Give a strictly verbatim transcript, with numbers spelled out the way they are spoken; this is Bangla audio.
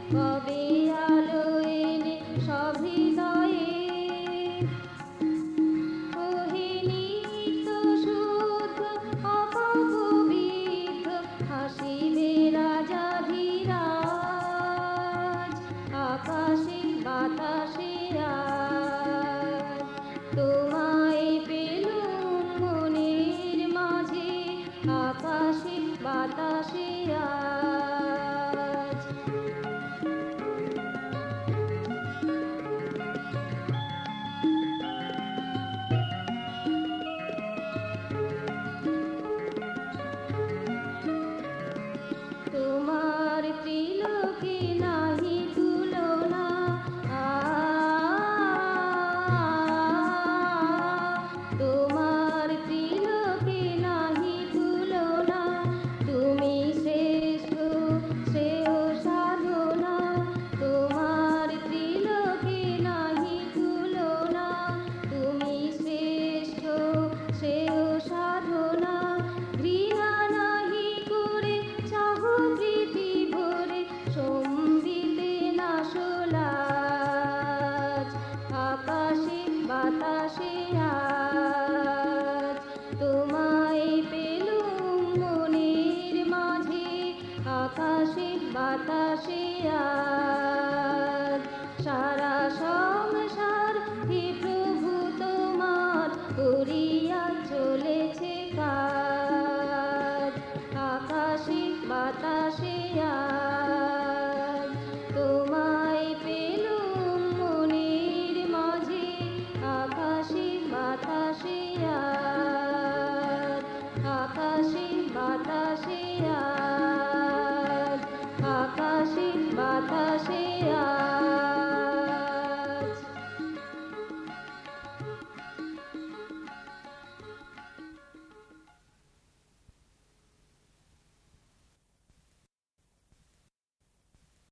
কবে আলো এনে সব হৃদয়ে ওহে নিত্য শুদ্ধ অপবিত্র হাসিবে রাজাধিরাজ আকাশে বাতাসে আজ তোমায় পেলুম মনের মাঝে আকাশে বাতাসে আজ তোমার ত্রিলোকে নাহি তুলনা আ তোমার ত্রিলোকে নাহি তুলনা তুমি শ্রেষ্ঠ শ্রেয় সাধনা তোমার ত্রিলোকে নাহি তুলনা তুমি শ্রেষ্ঠ শ্রেয় সাধনা ঘৃণা নাহি করে চাহ প্রীতি ভরে সম্বিতে নাশলাজ আকাশে বাতাসে আজ তোমায় পেলুম মনের মাঝে আকাশে বাতাসে আজ সারা সংসার হে প্রভু তোমার করিয়া চলেছে কাজ আকাশে বাতাসে আজ তোমায় পেলুম মনের মাঝে আকাশে বাতাসে আজ আকাশে বাতাসে